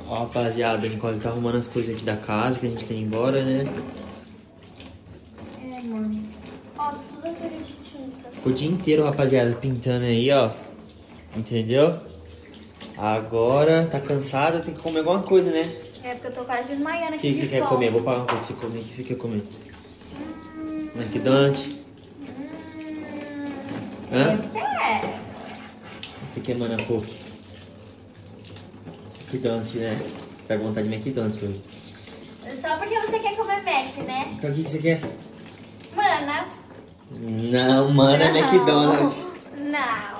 Ó, rapaziada, a Nicole tá arrumando as coisas aqui da casa que a gente tem embora, né? É, mano. Ó, tudo aquele de tinta. O dia inteiro, rapaziada, pintando aí, ó. Entendeu? Agora tá cansada, tem que comer alguma coisa, né? É, porque eu tô quase desmaiando O aqui. que você quer comer? Vou pagar um pouco pra você comer. O que você quer comer? McDonald's? Hã? Eu quero. Você quer Mana Coke? McDonald's, né? Tá com vontade de McDonald's hoje. Só porque você quer comer Mac, né? Então o que você quer? Mana. Não, mano, é McDonald's. Não.